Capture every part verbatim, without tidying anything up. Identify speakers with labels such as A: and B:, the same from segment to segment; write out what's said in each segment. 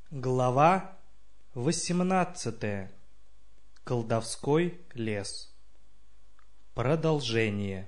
A: Глава восемнадцатая. Колдовской лес. Продолжение.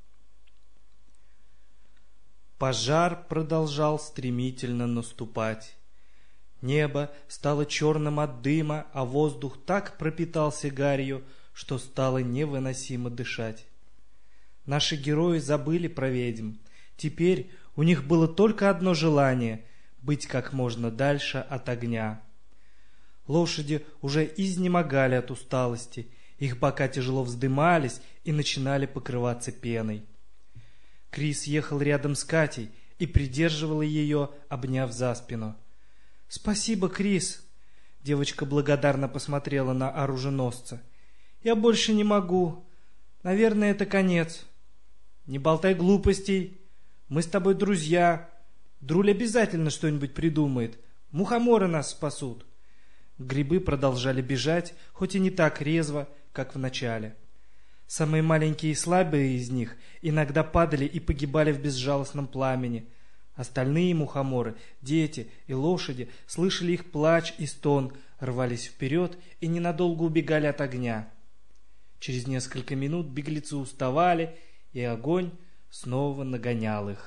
A: Пожар продолжал стремительно наступать. Небо стало черным от дыма, а воздух так пропитался гарью, что стало невыносимо дышать. Наши герои забыли про ведьм. Теперь у них было только одно желание — быть как можно дальше от огня. Лошади уже изнемогали от усталости, их бока тяжело вздымались и начинали покрываться пеной. Крис ехал рядом с Катей и придерживал ее, обняв за спину. «Спасибо, Крис!» Девочка благодарно посмотрела на оруженосца. «Я больше не могу. Наверное, это конец». «Не болтай глупостей. Мы с тобой друзья. Друль обязательно что-нибудь придумает. Мухоморы нас спасут». Грибы продолжали бежать, хоть и не так резво, как в начале. Самые маленькие и слабые из них иногда падали и погибали в безжалостном пламени. Остальные мухоморы, дети и лошади слышали их плач и стон, рвались вперед и ненадолго убегали от огня. Через несколько минут беглецы уставали, и огонь снова нагонял их.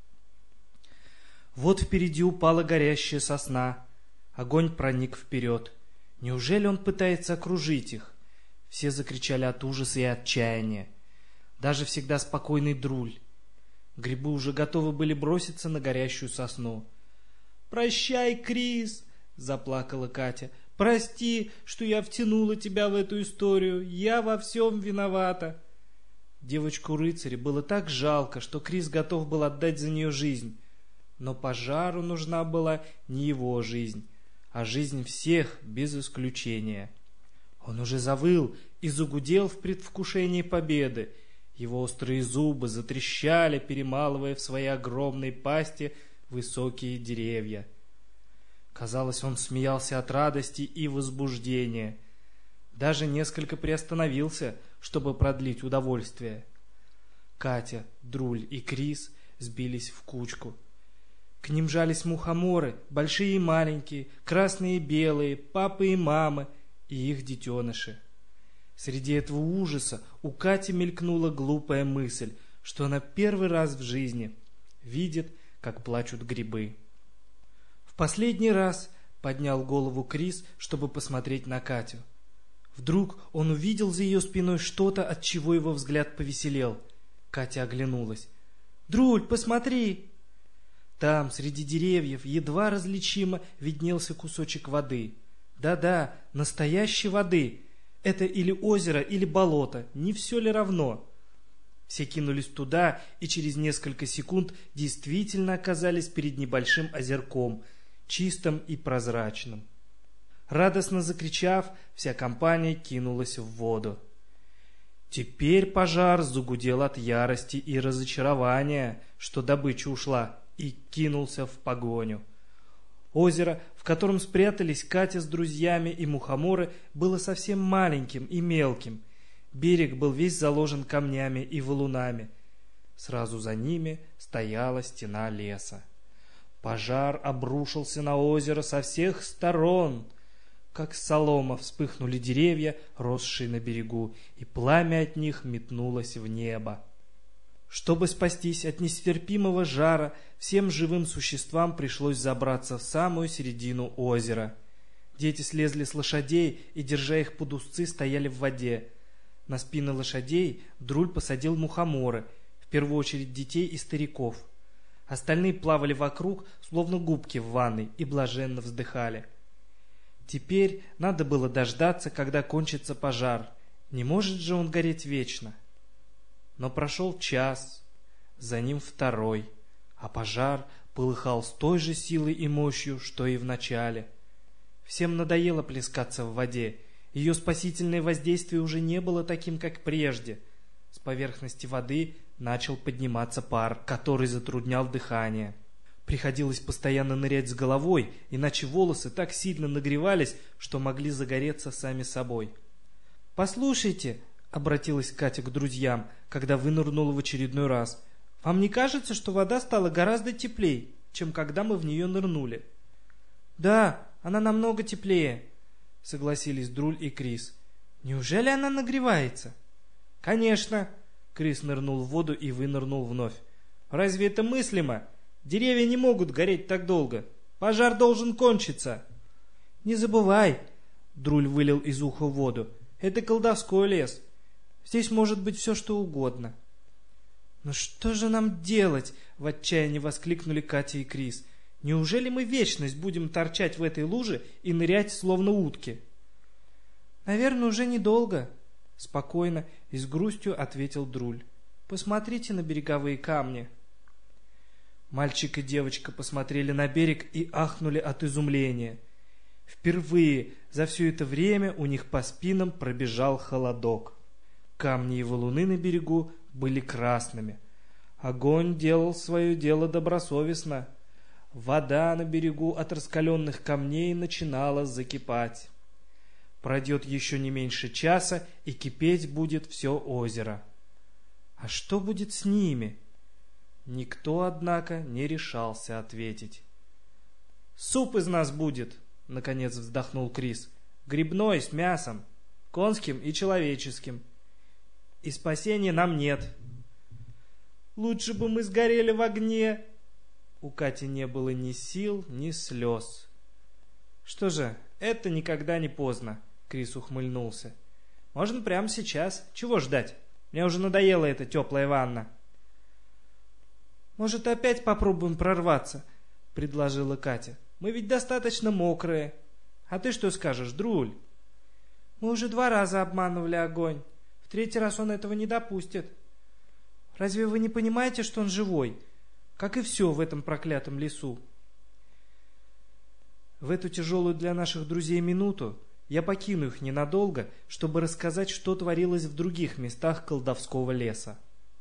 A: Вот впереди упала горящая сосна. Огонь проник вперед. Неужели он пытается окружить их? Все закричали от ужаса и отчаяния. Даже всегда спокойный Друль. Грибы уже готовы были броситься на горящую сосну. «Прощай, Крис!» — заплакала Катя. «Прости, что я втянула тебя в эту историю. Я во всем виновата». Девочку-рыцаря было так жалко, что Крис готов был отдать за нее жизнь. Но пожару нужна была не его жизнь, а жизнь всех без исключения. Он уже завыл и загудел в предвкушении победы. Его острые зубы затрещали, перемалывая в своей огромной пасти высокие деревья. Казалось, он смеялся от радости и возбуждения. Даже несколько приостановился, чтобы продлить удовольствие. Катя, Друль и Крис сбились в кучку. К ним жались мухоморы, большие и маленькие, красные и белые, папы и мамы и их детеныши. Среди этого ужаса у Кати мелькнула глупая мысль, что она первый раз в жизни видит, как плачут грибы. В последний раз поднял голову Крис, чтобы посмотреть на Катю. Вдруг он увидел за ее спиной что-то, от чего его взгляд повеселел. Катя оглянулась. «Друль, посмотри!» Там, среди деревьев, едва различимо виднелся кусочек воды. Да-да, настоящей воды. Это или озеро, или болото, не все ли равно? Все кинулись туда и через несколько секунд действительно оказались перед небольшим озерком, чистым и прозрачным. Радостно закричав, вся компания кинулась в воду. Теперь пожар загудел от ярости и разочарования, что добыча ушла, и кинулся в погоню. Озеро, в котором спрятались Катя с друзьями и мухоморы, было совсем маленьким и мелким. Берег был весь заложен камнями и валунами. Сразу за ними стояла стена леса. Пожар обрушился на озеро со всех сторон. Как солома вспыхнули деревья, росшие на берегу, и пламя от них метнулось в небо. Чтобы спастись от нестерпимого жара, всем живым существам пришлось забраться в самую середину озера. Дети слезли с лошадей и, держа их под узцы, стояли в воде. На спины лошадей Друль посадил мухоморы, в первую очередь детей и стариков. Остальные плавали вокруг, словно губки в ванной, и блаженно вздыхали. Теперь надо было дождаться, когда кончится пожар. Не может же он гореть вечно. Но прошел час, за ним второй, а пожар полыхал с той же силой и мощью, что и в начале. Всем надоело плескаться в воде, ее спасительное воздействие уже не было таким, как прежде. С поверхности воды начал подниматься пар, который затруднял дыхание. Приходилось постоянно нырять с головой, иначе волосы так сильно нагревались, что могли загореться сами собой. «Послушайте», — обратилась Катя к друзьям, когда вынырнула в очередной раз, «вам не кажется, что вода стала гораздо теплей, чем когда мы в нее нырнули?» «Да», Она намного теплее, согласились Друль и Крис. Неужели она нагревается? Конечно. Крис нырнул в воду и вынырнул вновь. Разве это мыслимо? Деревья не могут гореть так долго. Пожар должен кончиться. Не забывай, Друль вылил из уха воду. Это колдовской лес. Здесь может быть все, что угодно. «Ну что же нам делать?» — в отчаянии воскликнули Катя и Крис. «Неужели мы вечность будем торчать в этой луже и нырять, словно утки?» «Наверное, уже недолго», — спокойно и с грустью ответил Друль. «Посмотрите на береговые камни». Мальчик и девочка посмотрели на берег и ахнули от изумления. Впервые за все это время у них по спинам пробежал холодок. Камни и валуны на берегу были красными. Огонь делал свое дело добросовестно. Вода на берегу от раскаленных камней начинала закипать. Пройдет еще не меньше часа, и кипеть будет все озеро. А что будет с ними? Никто, однако, не решался ответить. «Суп из нас будет!» — наконец вздохнул Крис. «Грибной, с мясом, конским и человеческим. И спасения нам нет». «Лучше бы мы сгорели в огне!» У Кати не было ни сил, ни слез. «Что же, это никогда не поздно», — Крис ухмыльнулся. «Можно прямо сейчас. Чего ждать? Мне уже надоела эта теплая ванна». «Может, опять попробуем прорваться?» — предложила Катя. «Мы ведь достаточно мокрые. А ты что скажешь, Друль?» «Мы уже два раза обманывали огонь. В третий раз он этого не допустит. Разве вы не понимаете, что он живой? Как и все в этом проклятом лесу». В эту тяжелую для наших друзей минуту я покину их ненадолго, чтобы рассказать, что творилось в других местах колдовского леса.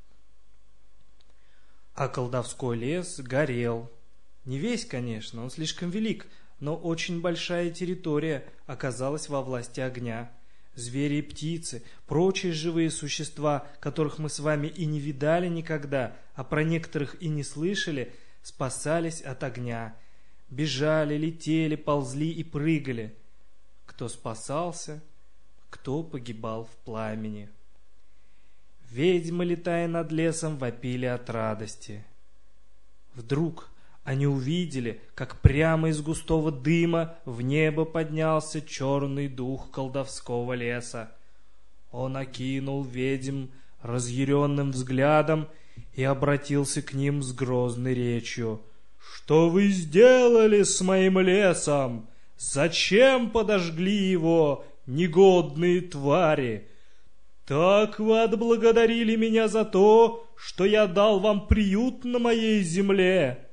A: А колдовской лес горел. Не весь, конечно, он слишком велик, но очень большая территория оказалась во власти огня. Звери и птицы, прочие живые существа, которых мы с вами и не видали никогда, а про некоторых и не слышали, спасались от огня. Бежали, летели, ползли и прыгали. Кто спасался, кто погибал в пламени. Ведьмы, летая над лесом, вопили от радости. Вдруг они увидели, как прямо из густого дыма в небо поднялся черный дух колдовского леса. Он окинул ведьм разъяренным взглядом и обратился к ним с грозной речью. «Что вы сделали с моим лесом? Зачем подожгли его, негодные твари? Так вы отблагодарили меня за то, что я дал вам приют на моей земле».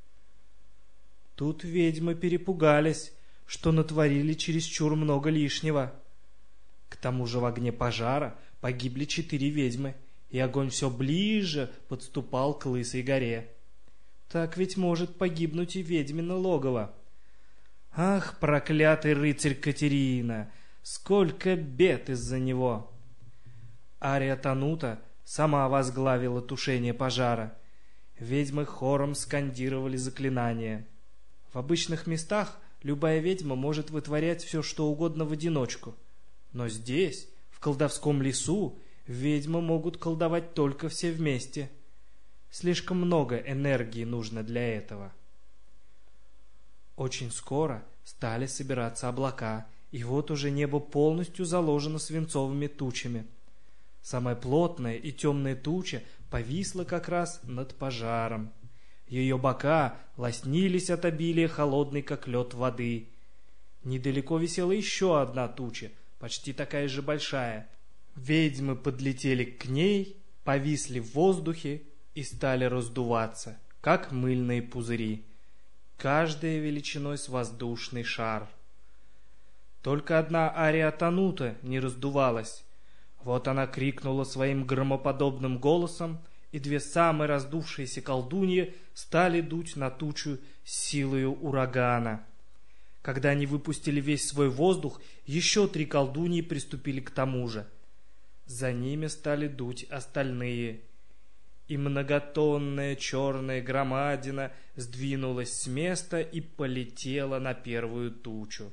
A: Тут ведьмы перепугались, что натворили чересчур много лишнего. К тому же в огне пожара погибли четыре ведьмы, и огонь все ближе подступал к Лысой горе. Так ведь может погибнуть и ведьмино логово. Ах, проклятый рыцарь Катерина! Сколько бед из-за него! Ария Танута сама возглавила тушение пожара. Ведьмы хором скандировали заклинания. В обычных местах любая ведьма может вытворять все, что угодно в одиночку. Но здесь, в колдовском лесу, ведьмы могут колдовать только все вместе. Слишком много энергии нужно для этого. Очень скоро стали собираться облака, и вот уже небо полностью заложено свинцовыми тучами. Самая плотная и темная туча повисла как раз над пожаром. Ее бока лоснились от обилия холодной, как лед, воды. Недалеко висела еще одна туча, почти такая же большая. Ведьмы подлетели к ней, повисли в воздухе и стали раздуваться, как мыльные пузыри, каждая величиной с воздушный шар. Только одна Ария Танута не раздувалась. Вот она крикнула своим громоподобным голосом, и две самые раздувшиеся колдуньи стали дуть на тучу силою урагана. Когда они выпустили весь свой воздух, еще три колдуньи приступили к тому же. За ними стали дуть остальные. и многотонная черная громадина сдвинулась с места и полетела на первую тучу.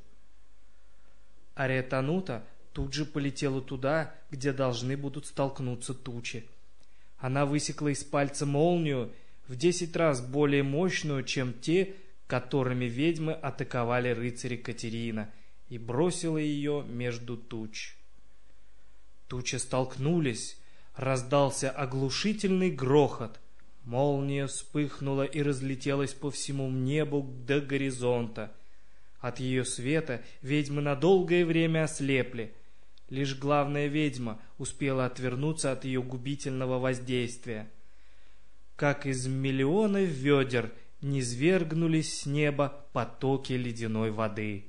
A: Ария Танута тут же полетела туда, где должны будут столкнуться тучи. Она высекла из пальца молнию в десять раз более мощную, чем те, которыми ведьмы атаковали рыцаря Катерина, и бросила ее между туч. Тучи столкнулись, раздался оглушительный грохот. Молния вспыхнула и разлетелась по всему небу до горизонта. От ее света ведьмы на долгое время ослепли. Лишь главная ведьма успела отвернуться от ее губительного воздействия. Как из миллиона ведер низвергнулись с неба потоки ледяной воды.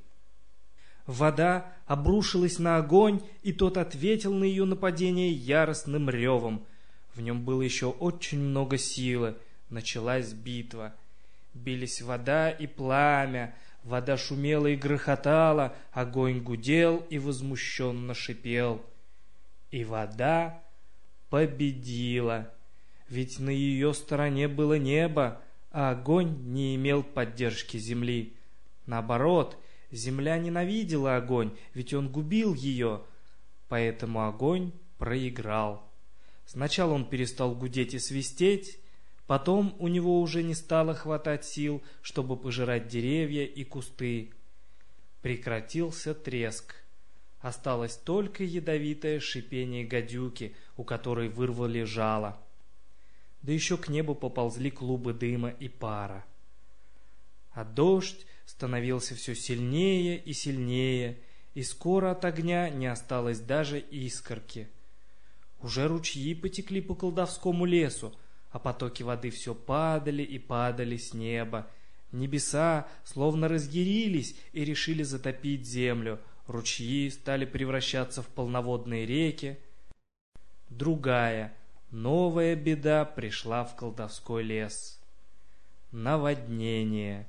A: Вода обрушилась на огонь, и тот ответил на ее нападение яростным ревом. В нем было еще очень много силы. Началась битва. Бились вода и пламя. Вода шумела и грохотала, огонь гудел и возмущенно шипел. И вода победила. Ведь на ее стороне было небо, а огонь не имел поддержки земли. Наоборот, земля ненавидела огонь, ведь он губил ее, поэтому огонь проиграл. Сначала он перестал гудеть и свистеть, потом у него уже не стало хватать сил, чтобы пожирать деревья и кусты. Прекратился треск. Осталось только ядовитое шипение гадюки, у которой вырвали жало. Да еще к небу поползли клубы дыма и пара. А дождь становился все сильнее и сильнее, и скоро от огня не осталось даже искорки. Уже ручьи потекли по колдовскому лесу, а потоки воды все падали и падали с неба. Небеса словно разъярились и решили затопить землю. Ручьи стали превращаться в полноводные реки. Другая, новая беда пришла в колдовской лес. Наводнение.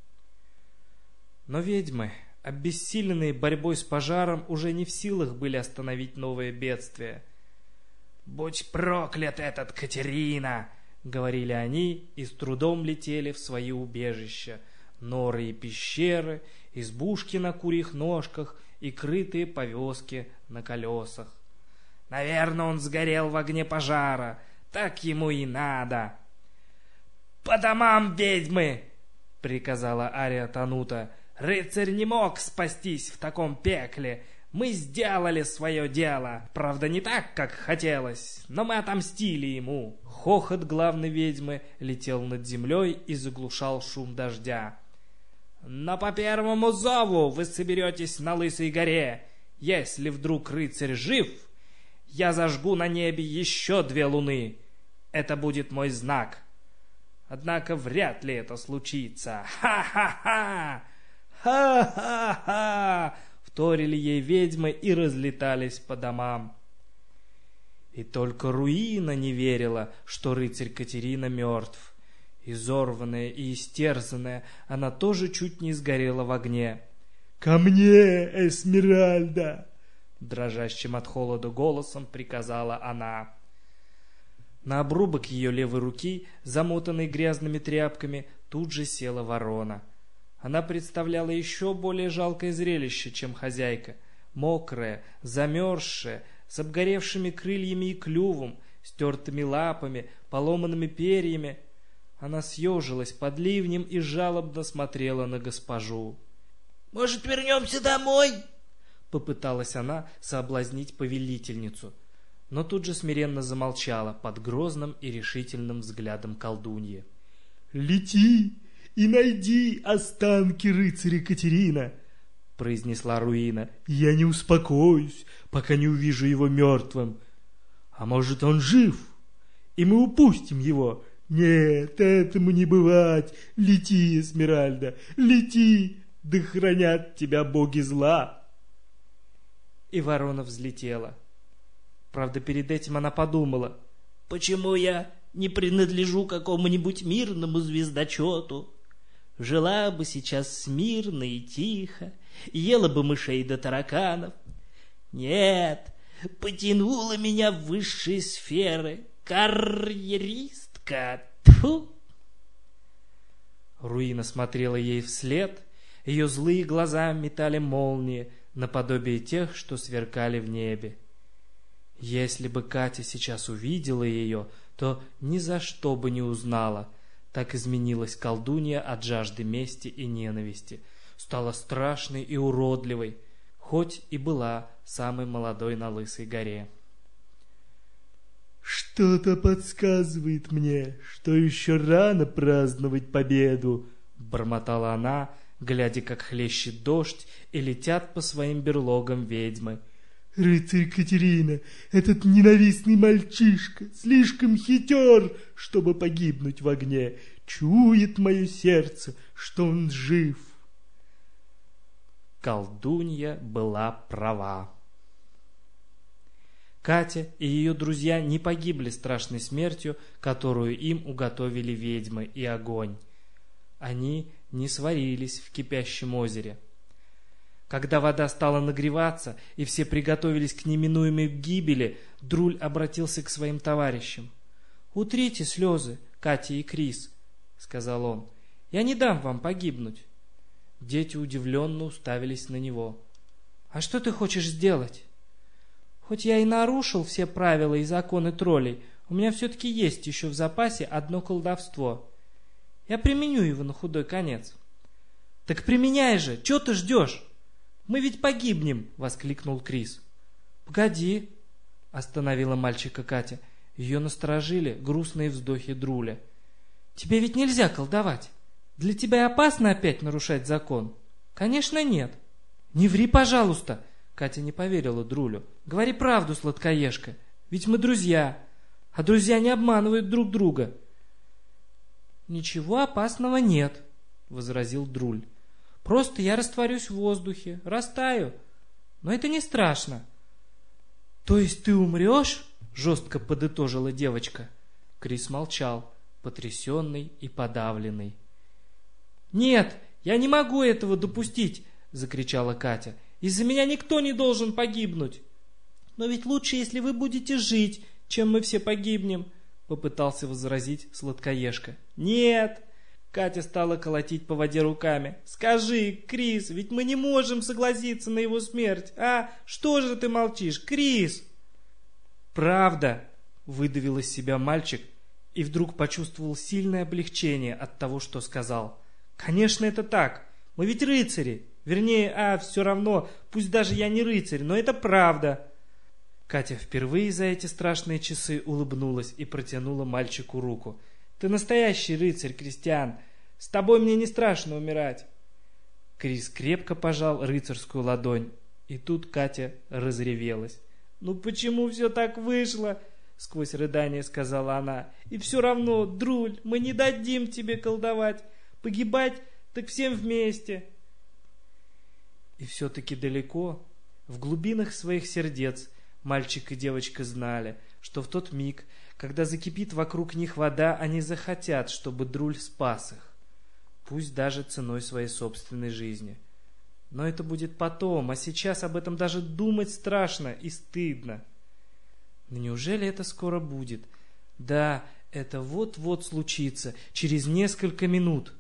A: Но ведьмы, обессиленные борьбой с пожаром, уже не в силах были остановить новое бедствие. «Будь проклят этот Катерина!» — говорили они и с трудом летели в свои убежища. Норы и пещеры, избушки на курьих ножках и крытые повозки на колесах. «Наверное, он сгорел в огне пожара. Так ему и надо!» «По домам, ведьмы!» — приказала Ария Танута. «Рыцарь не мог спастись в таком пекле. Мы сделали свое дело. Правда, не так, как хотелось, но мы отомстили ему». Хохот главной ведьмы летел над землей и заглушал шум дождя. «Но по первому зову вы соберетесь на Лысой горе. Если вдруг рыцарь жив, я зажгу на небе еще две луны. Это будет мой знак. Однако вряд ли это случится. Ха-ха-ха! Ха-ха-ха!» Вторили ей ведьмы и разлетались по домам. И только Руина не верила, что рыцарь Катерина мертв. Изорванная и истерзанная, она тоже чуть не сгорела в огне. «Ко мне, Эсмеральда!» Дрожащим от холода голосом приказала она. На обрубок ее левой руки, замотанной грязными тряпками, тут же села ворона. Она представляла еще более жалкое зрелище, чем хозяйка. Мокрая, замерзшая, с обгоревшими крыльями и клювом, стертыми лапами, поломанными перьями. Она съежилась под ливнем и жалобно смотрела на госпожу. «Может, вернемся домой?» Попыталась она соблазнить повелительницу, но тут же смиренно замолчала под грозным и решительным взглядом колдуньи. «Лети и найди останки рыцаря Катерина», — произнесла Руина. «Я не успокоюсь, пока не увижу его мертвым. А может, он жив, и мы упустим его? Нет, этому не бывать. Лети, Эсмеральда, лети, да хранят тебя боги зла». И ворона взлетела. Правда, перед этим она подумала: «Почему я не принадлежу какому-нибудь мирному звездочету? Жила бы сейчас смирно и тихо, ела бы мышей да тараканов. Нет, потянула меня в высшие сферы, карьеристка! Тьфу!» Руина смотрела ей вслед, ее злые глаза метали молнии, наподобие тех, что сверкали в небе. Если бы Катя сейчас увидела ее, то ни за что бы не узнала. Так изменилась колдунья от жажды мести и ненависти. Стала страшной и уродливой, хоть и была самой молодой на Лысой горе.
B: «Что-то подсказывает мне, что еще рано праздновать победу», — бормотала она, глядя, как хлещет дождь и летят по своим берлогам ведьмы. «Рыцарь Катерина, этот ненавистный мальчишка, слишком хитер, чтобы погибнуть в огне. Чует мое сердце, что он жив».
A: Колдунья была права. Катя и ее друзья не погибли страшной смертью, которую им уготовили ведьмы и огонь. Они не сварились в кипящем озере. Когда вода стала нагреваться, и все приготовились к неминуемой гибели, Друль обратился к своим товарищам. «Утрите слезы, Катя и Крис», — сказал он. «Я не дам вам погибнуть». Дети удивленно уставились на него. «А что ты хочешь сделать?» «Хоть я и нарушил все правила и законы троллей, у меня все-таки есть еще в запасе одно колдовство. Я применю его на худой конец». «Так применяй же! Чего ты ждешь? Мы ведь погибнем!» — воскликнул Крис. «Погоди!» — остановила мальчика Катя. Ее насторожили грустные вздохи Друля. «Тебе ведь нельзя колдовать. Для тебя опасно опять нарушать закон?» «Конечно, нет». «Не ври, пожалуйста!» Катя не поверила Друлю. «Говори правду, сладкоежка, ведь мы друзья, а друзья не обманывают друг друга». «Ничего опасного нет», — возразил Друль. «Просто я растворюсь в воздухе, растаю, но это не страшно». «То есть ты умрешь?» — жестко подытожила девочка. Крис молчал, потрясенный и подавленный. «Нет, я не могу этого допустить!» — закричала Катя. «Из-за меня никто не должен погибнуть!» «Но ведь лучше, если вы будете жить, чем мы все погибнем!» — попытался возразить сладкоежка. «Нет!» — Катя стала колотить по воде руками. «Скажи, Крис, ведь мы не можем согласиться на его смерть, а? Что же ты молчишь, Крис?» «Правда!» — выдавил из себя мальчик и вдруг почувствовал сильное облегчение от того, что сказал. «Конечно, это так. Мы ведь рыцари. Вернее, а, все равно, пусть даже я не рыцарь, но это правда». Катя впервые за эти страшные часы улыбнулась и протянула мальчику руку. «Ты настоящий рыцарь, Кристиан. С тобой мне не страшно умирать». Крис крепко пожал рыцарскую ладонь, и тут Катя разревелась. «Ну почему все так вышло?» — сквозь рыдание сказала она. «И все равно, Друль, мы не дадим тебе колдовать. Погибать так всем вместе». И все-таки далеко, в глубинах своих сердец, мальчик и девочка знали, что в тот миг, когда закипит вокруг них вода, они захотят, чтобы Друль спас их, пусть даже ценой своей собственной жизни. Но это будет потом, а сейчас об этом даже думать страшно и стыдно. Но неужели это скоро будет? Да, это вот-вот случится, через несколько минут.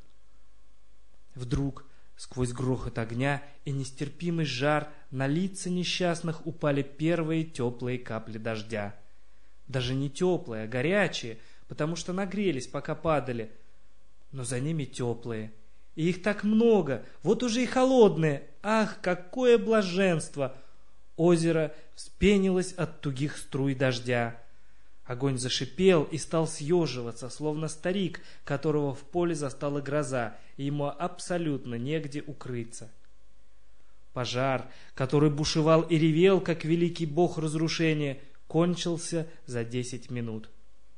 A: Вдруг, сквозь грохот огня и нестерпимый жар, на лица несчастных упали первые теплые капли дождя. Даже не теплые, а горячие, потому что нагрелись, пока падали, но за ними теплые. И их так много, вот уже и холодные. Ах, какое блаженство! Озеро вспенилось от тугих струй дождя. Огонь зашипел и стал съеживаться, словно старик, которого в поле застала гроза, и ему абсолютно негде укрыться. Пожар, который бушевал и ревел, как великий бог разрушения, кончился за десять минут.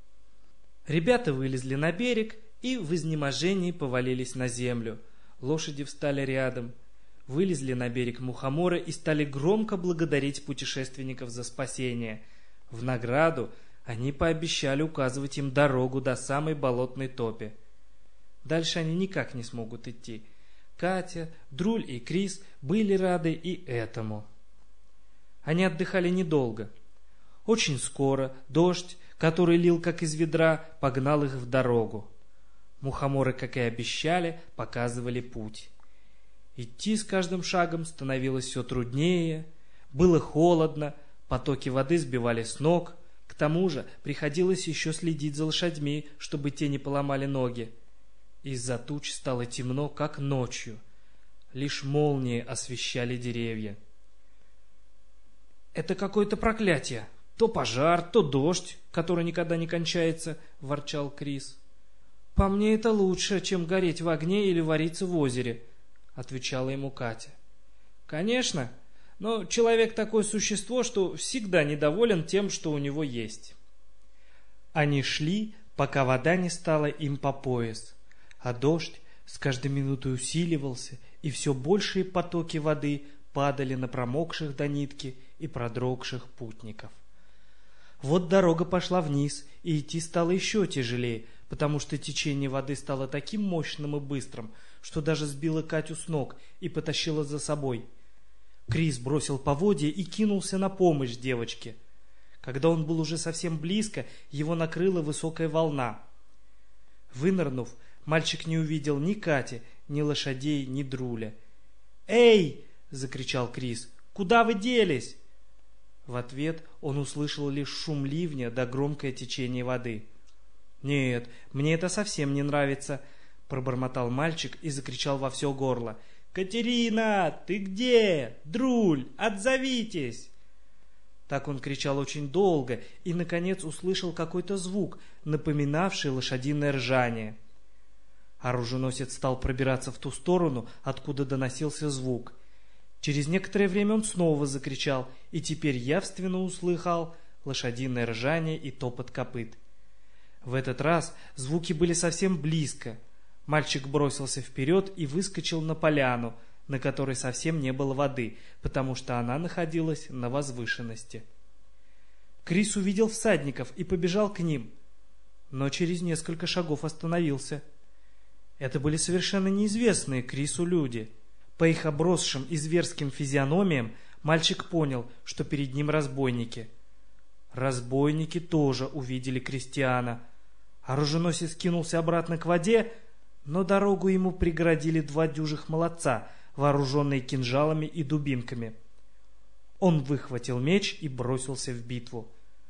A: Ребята вылезли на берег и в изнеможении повалились на землю. Лошади встали рядом. Вылезли на берег мухоморы и стали громко благодарить путешественников за спасение. В награду они пообещали указывать им дорогу до самой болотной топи. Дальше они никак не смогут идти. Катя, Друль и Крис были рады и этому. Они отдыхали недолго. Очень скоро дождь, который лил как из ведра, погнал их в дорогу. Мухоморы, как и обещали, показывали путь. Идти с каждым шагом становилось все труднее, было холодно, потоки воды сбивали с ног, к тому же приходилось еще следить за лошадьми, чтобы те не поломали ноги. Из-за туч стало темно, как ночью. Лишь молнии освещали деревья. «Это какое-то проклятие! То пожар, то дождь, который никогда не кончается», — ворчал Крис. «По мне это лучше, чем гореть в огне или вариться в озере», — отвечала ему Катя. «Конечно, но человек такое существо, что всегда недоволен тем, что у него есть». Они шли, пока вода не стала им по пояс, а дождь с каждой минутой усиливался, и все большие потоки воды падали на промокших до нитки и продрогших путников. Вот дорога пошла вниз, и идти стало еще тяжелее, потому что течение воды стало таким мощным и быстрым, что даже сбило Катю с ног и потащило за собой. Крис бросил поводья и кинулся на помощь девочке. Когда он был уже совсем близко, его накрыла высокая волна. Вынырнув, мальчик не увидел ни Кати, ни лошадей, ни Друля. «Эй!» — закричал Крис. «Куда вы делись?» В ответ он услышал лишь шум ливня да громкое течение воды. «Нет, мне это совсем не нравится», — пробормотал мальчик и закричал во все горло. «Катерина, ты где? Друль, отзовитесь!» Так он кричал очень долго и, наконец, услышал какой-то звук, напоминавший лошадиное ржание. Оруженосец стал пробираться в ту сторону, откуда доносился звук. Через некоторое время он снова закричал, и теперь явственно услыхал лошадиное ржание и топот копыт. В этот раз звуки были совсем близко. Мальчик бросился вперед и выскочил на поляну, на которой совсем не было воды, потому что она находилась на возвышенности. Крис увидел всадников и побежал к ним, но через несколько шагов остановился. Это были совершенно неизвестные Крису люди. По их обросшим и зверским физиономиям мальчик понял, что перед ним разбойники. Разбойники тоже увидели крестьяна. Оруженосец кинулся обратно к воде, но дорогу ему преградили два дюжих молодца, вооруженные кинжалами и дубинками. Он выхватил меч и бросился в битву.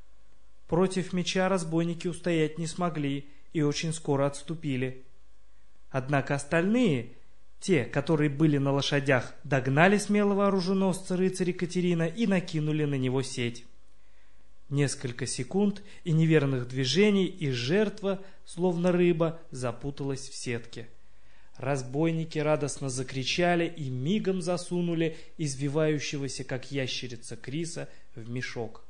A: Против меча разбойники устоять не смогли и очень скоро отступили. Однако остальные, те, которые были на лошадях, догнали смелого оруженосца рыцаря Катерина и накинули на него сеть. Несколько секунд и неверных движений, и жертва, словно рыба, запуталась в сетке. Разбойники радостно закричали и мигом засунули извивающегося, как ящерица, Криса в мешок.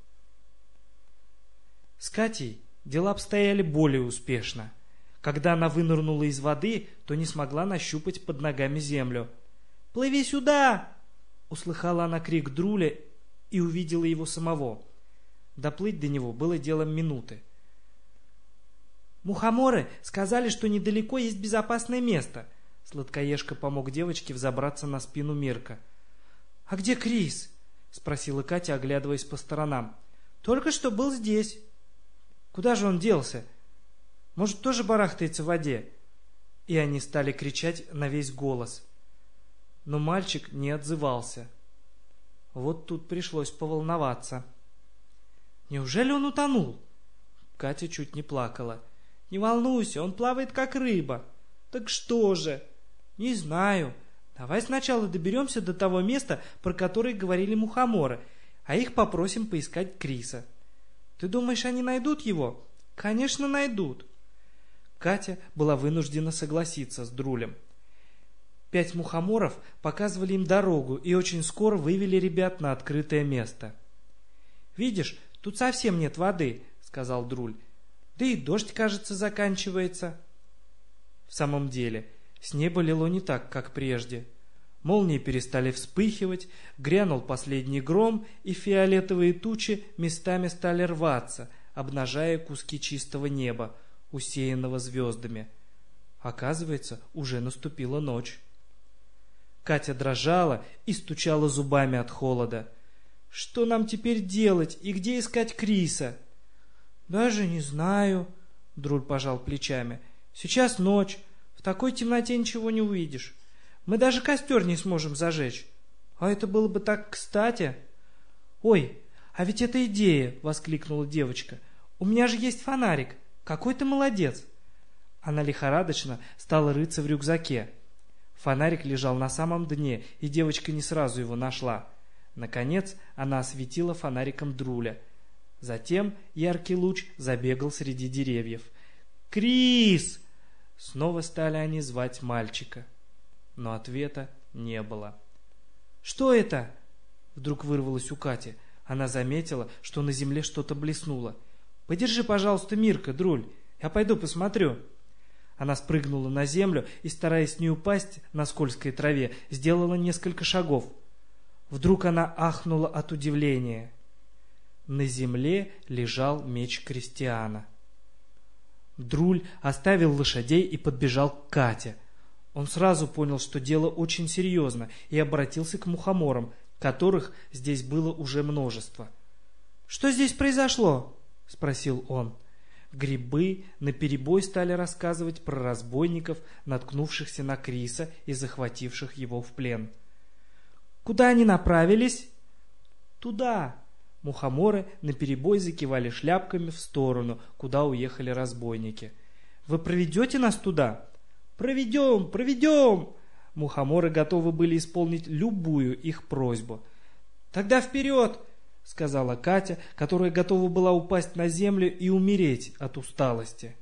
A: С Катей дела обстояли более успешно. Когда она вынырнула из воды, то не смогла нащупать под ногами землю. «Плыви сюда!» — услыхала она крик Друля и увидела его самого. Доплыть до него было делом минуты. «Мухоморы сказали, что недалеко есть безопасное место». Сладкоежка помог девочке взобраться на спину Мирка. «А где Крис?» — спросила Катя, оглядываясь по сторонам. «Только что был здесь». «Куда же он делся? Может, тоже барахтается в воде?» И они стали кричать на весь голос. Но мальчик не отзывался. Вот тут пришлось поволноваться. «Неужели он утонул?» Катя чуть не плакала. «Не волнуйся, он плавает как рыба». «Так что же?» «Не знаю. Давай сначала доберемся до того места, про которое говорили мухоморы, а их попросим поискать Криса». «Ты думаешь, они найдут его?» «Конечно, найдут». Катя была вынуждена согласиться с Друлем. Пять мухоморов показывали им дорогу и очень скоро вывели ребят на открытое место. «Видишь, тут совсем нет воды», — сказал Друль. «Да и дождь, кажется, заканчивается». В самом деле, с неба лило не так, как прежде. Молнии перестали вспыхивать, грянул последний гром, и фиолетовые тучи местами стали рваться, обнажая куски чистого неба, усеянного звездами. Оказывается, уже наступила ночь. Катя дрожала и стучала зубами от холода. «Что нам теперь делать и где искать Криса?» Даже не знаю, Друль пожал плечами. Сейчас ночь, в такой темноте ничего не увидишь. Мы даже костер не сможем зажечь. А это было бы так кстати. Ой, а ведь это идея, воскликнула девочка. У меня же есть фонарик. Какой ты молодец. Она лихорадочно стала рыться в рюкзаке. Фонарик лежал на самом дне, и девочка не сразу его нашла. Наконец она осветила фонариком Друля. Затем яркий луч забегал среди деревьев. «Крис!» Снова стали они звать мальчика. Но ответа не было. «Что это?» Вдруг вырвалось у Кати. Она заметила, что на земле что-то блеснуло. «Подержи, пожалуйста, Мирка, Друль, я пойду посмотрю». Она спрыгнула на землю и, стараясь не упасть на скользкой траве, сделала несколько шагов. Вдруг она ахнула от удивления. На земле лежал меч Кристиана. Друль оставил лошадей и подбежал к Кате. Он сразу понял, что дело очень серьезно, и обратился к мухоморам, которых здесь было уже множество. «Что здесь произошло?» — спросил он. Грибы наперебой стали рассказывать про разбойников, наткнувшихся на Криса и захвативших его в плен. «Куда они направились?» «Туда!» Мухоморы наперебой закивали шляпками в сторону, куда уехали разбойники. «Вы проведете нас туда?» «Проведем! Проведем!» Мухоморы готовы были исполнить любую их просьбу. «Тогда вперед!» — сказала Катя, которая готова была упасть на землю и умереть от усталости.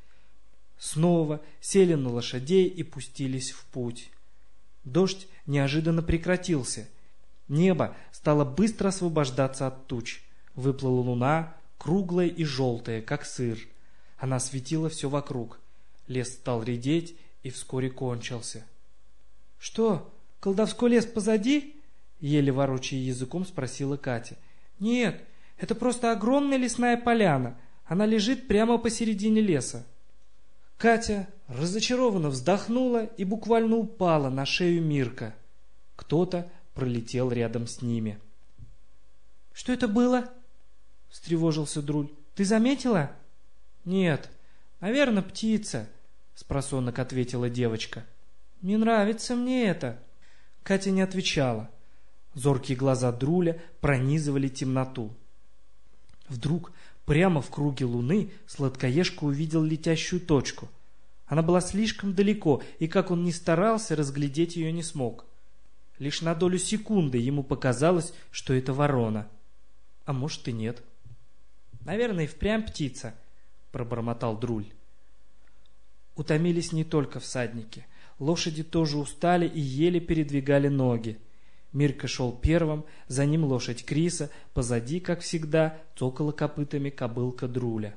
A: Снова сели на лошадей и пустились в путь. Дождь неожиданно прекратился. Небо стало быстро освобождаться от туч. Выплыла луна, круглая и желтая, как сыр. Она светила все вокруг. Лес стал редеть и вскоре кончился. — Что, колдовской лес позади? — еле ворочая языком спросила Катя. — Нет, это просто огромная лесная поляна. Она лежит прямо посередине леса. Катя разочарованно вздохнула и буквально упала на шею Мирка. Кто-то пролетел рядом с ними. — Что это было? — встревожился Друль. — Ты заметила? — Нет, наверное, птица, — спросонок ответила девочка. — Не нравится мне это. Катя не отвечала. Зоркие глаза Друля пронизывали темноту. Вдруг прямо в круге луны сладкоежка увидел летящую точку. Она была слишком далеко, и как он ни старался, разглядеть ее не смог. Лишь на долю секунды ему показалось, что это ворона. А может и нет. «Наверное, и впрямь птица», — пробормотал Друль. Утомились не только всадники. Лошади тоже устали и еле передвигали ноги. Мирка шел первым, за ним лошадь Криса, позади, как всегда, цокала копытами кобылка Друля.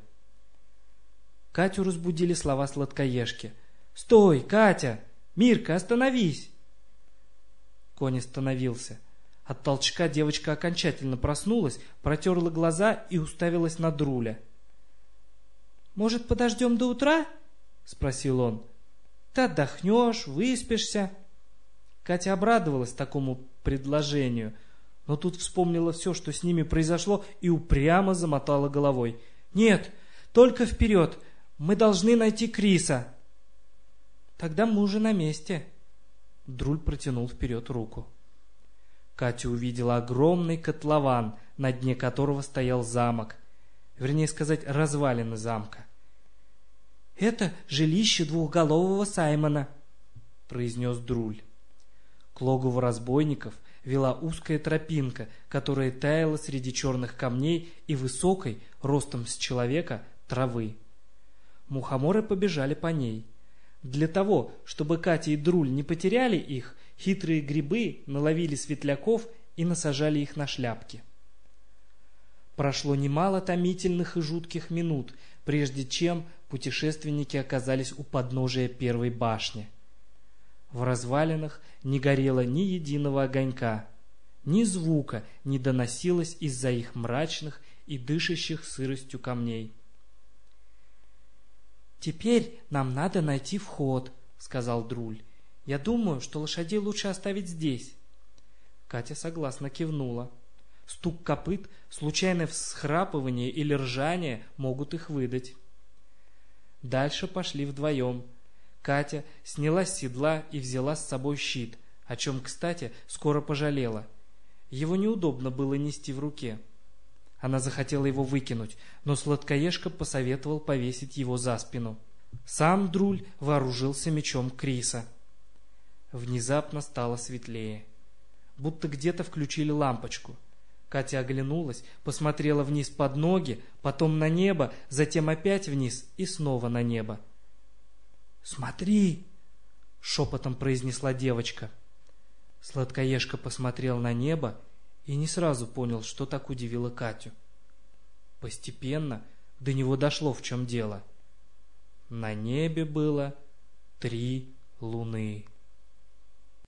A: Катю разбудили слова сладкоежки. «Стой, Катя! Мирка, остановись!» Конь остановился. От толчка девочка окончательно проснулась, протерла глаза и уставилась на Друля. «Может, подождем до утра?» — спросил он. «Ты отдохнешь, выспишься». Катя обрадовалась такому предложению, но тут вспомнила все, что с ними произошло, и упрямо замотала головой. «Нет, только вперед! Мы должны найти Криса!» «Тогда мы уже на месте!» Друль протянул вперед руку. Катя увидела огромный котлован, на дне которого стоял замок. Вернее сказать, развалины замка. «Это жилище двухголового Саймона», — произнес Друль. К логову разбойников вела узкая тропинка, которая таяла среди черных камней и высокой, ростом с человека, травы. Мухоморы побежали по ней. Для того, чтобы Катя и Друль не потеряли их, хитрые грибы наловили светляков и насажали их на шляпки. Прошло немало томительных и жутких минут, прежде чем путешественники оказались у подножия первой башни. В развалинах не горело ни единого огонька, ни звука не доносилось из-за их мрачных и дышащих сыростью камней. «Теперь нам надо найти вход», — сказал Друль. «Я думаю, что лошадей лучше оставить здесь». Катя согласно кивнула. Стук копыт, случайное всхрапывание или ржание могут их выдать. Дальше пошли вдвоем. Катя сняла с седла и взяла с собой щит, о чем, кстати, скоро пожалела. Его неудобно было нести в руке. Она захотела его выкинуть, но Сладкоежка посоветовал повесить его за спину. Сам Друль вооружился мечом Криса. Внезапно стало светлее. Будто где-то включили лампочку. Катя оглянулась, посмотрела вниз под ноги, потом на небо, затем опять вниз и снова на небо. «Смотри!» — шепотом произнесла девочка. Сладкоежка посмотрел на небо и не сразу понял, что так удивило Катю. Постепенно до него дошло, в чем дело. На небе было три луны.